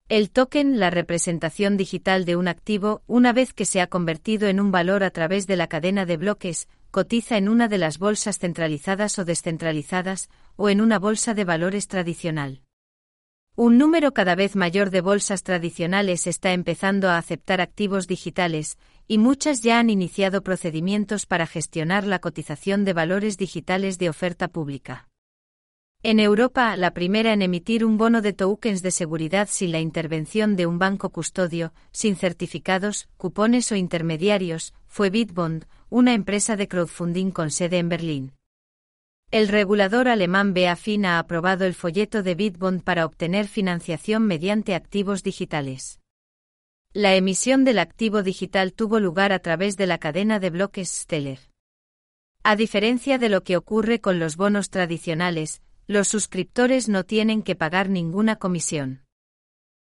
El token, la representación digital de un activo, una vez que se ha convertido en un valor a través de la cadena de bloques, cotiza en una de las bolsas centralizadas o descentralizadas, o en una bolsa de valores tradicional. Un número cada vez mayor de bolsas tradicionales está empezando a aceptar activos digitales, y muchas ya han iniciado procedimientos para gestionar la cotización de valores digitales de oferta pública. En Europa, la primera en emitir un bono de tokens de seguridad sin la intervención de un banco custodio, sin certificados, cupones o intermediarios, fue Bitbond, una empresa de crowdfunding con sede en Berlín. El regulador alemán BaFin ha aprobado el folleto de Bitbond para obtener financiación mediante activos digitales. La emisión del activo digital tuvo lugar a través de la cadena de bloques Stellar. A diferencia de lo que ocurre con los bonos tradicionales, los suscriptores no tienen que pagar ninguna comisión.